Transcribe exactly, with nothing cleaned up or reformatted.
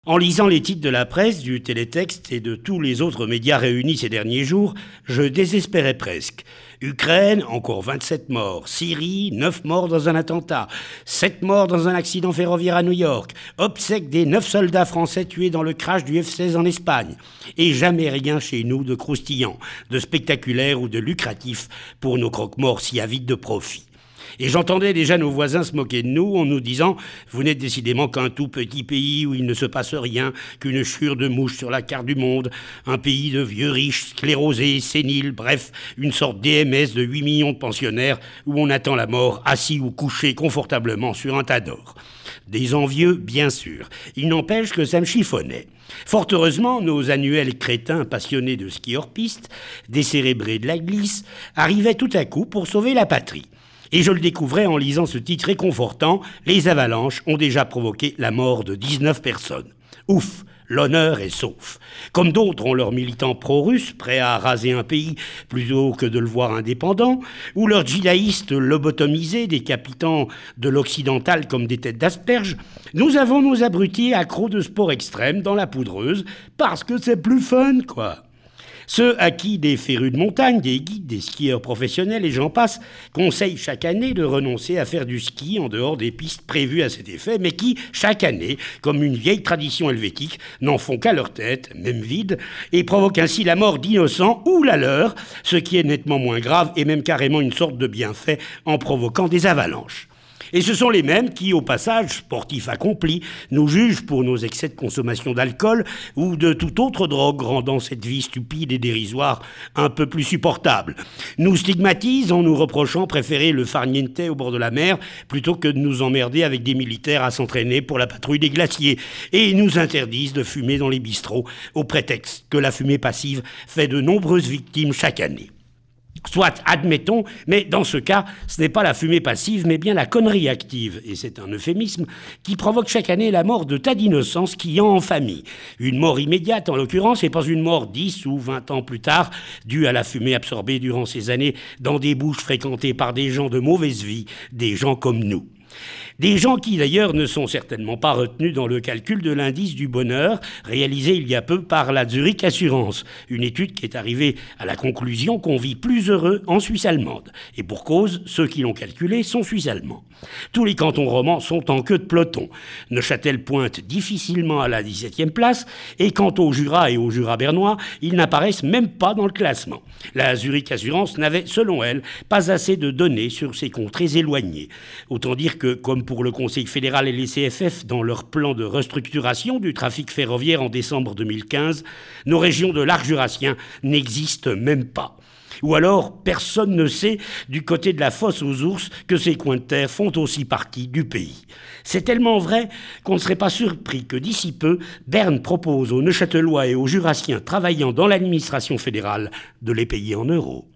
En lisant les titres de la presse, du télétexte et de tous les autres médias réunis ces derniers jours, je désespérais presque. Ukraine, encore vingt-sept morts. Syrie, neuf morts dans un attentat. sept morts dans un accident ferroviaire à New York. Obsèques des neuf soldats français tués dans le crash du F seize en Espagne. Et jamais rien chez nous de croustillant, de spectaculaire ou de lucratif pour nos croque-morts si avides de profit. Et j'entendais déjà nos voisins se moquer de nous en nous disant « Vous n'êtes décidément qu'un tout petit pays où il ne se passe rien, qu'une chure de mouche sur la carte du monde, un pays de vieux riches, sclérosés, séniles, bref, une sorte D M S de huit millions de pensionnaires où on attend la mort assis ou couché confortablement sur un tas d'or. » Des envieux, bien sûr. Il n'empêche que ça me chiffonnait. Fort heureusement, nos annuels crétins passionnés de ski hors piste, décérébrés de la glisse, arrivaient tout à coup pour sauver la patrie. Et je le découvrais en lisant ce titre réconfortant « Les avalanches ont déjà provoqué la mort de dix-neuf personnes ». Ouf, l'honneur est sauf. Comme d'autres ont leurs militants pro-russes, prêts à raser un pays plutôt que de le voir indépendant, ou leurs djihadistes lobotomisés, décapitant de l'occidental comme des têtes d'asperges, nous avons nos abrutis accros de sport extrême dans la poudreuse, parce que c'est plus fun, quoi. Ceux à qui des férus de montagne, des guides, des skieurs professionnels et j'en passe, conseillent chaque année de renoncer à faire du ski en dehors des pistes prévues à cet effet, mais qui, chaque année, comme une vieille tradition helvétique, n'en font qu'à leur tête, même vide, et provoquent ainsi la mort d'innocents ou la leur, ce qui est nettement moins grave et même carrément une sorte de bienfait en provoquant des avalanches. Et ce sont les mêmes qui, au passage, sportifs accomplis, nous jugent pour nos excès de consommation d'alcool ou de toute autre drogue rendant cette vie stupide et dérisoire un peu plus supportable. Nous stigmatisent en nous reprochant préférer le farniente au bord de la mer plutôt que de nous emmerder avec des militaires à s'entraîner pour la patrouille des glaciers. Et nous interdisent de fumer dans les bistrots au prétexte que la fumée passive fait de nombreuses victimes chaque année. Soit, admettons, mais dans ce cas, ce n'est pas la fumée passive, mais bien la connerie active, et c'est un euphémisme, qui provoque chaque année la mort de tas d'innocents skiant en famille. Une mort immédiate, en l'occurrence, et pas une mort dix ou vingt ans plus tard, due à la fumée absorbée durant ces années dans des bouches fréquentées par des gens de mauvaise vie, des gens comme nous. Des gens qui, d'ailleurs, ne sont certainement pas retenus dans le calcul de l'indice du bonheur réalisé il y a peu par la Zurich Assurance, une étude qui est arrivée à la conclusion qu'on vit plus heureux en Suisse allemande. Et pour cause, ceux qui l'ont calculé sont suisses allemands. Tous les cantons romans sont en queue de peloton. Neuchâtel pointe difficilement à la dix-septième place, et quant au Jura et au Jura bernois, ils n'apparaissent même pas dans le classement. La Zurich Assurance n'avait, selon elle, pas assez de données sur ces contrées éloignées. Autant dire que, comme pour le Conseil fédéral et les C F F dans leur plan de restructuration du trafic ferroviaire en décembre deux mille quinze, nos régions de l'Arc jurassien n'existent même pas. Ou alors, personne ne sait, du côté de la fosse aux ours, que ces coins de terre font aussi partie du pays. C'est tellement vrai qu'on ne serait pas surpris que d'ici peu, Berne propose aux Neuchâtelois et aux Jurassiens travaillant dans l'administration fédérale de les payer en euros.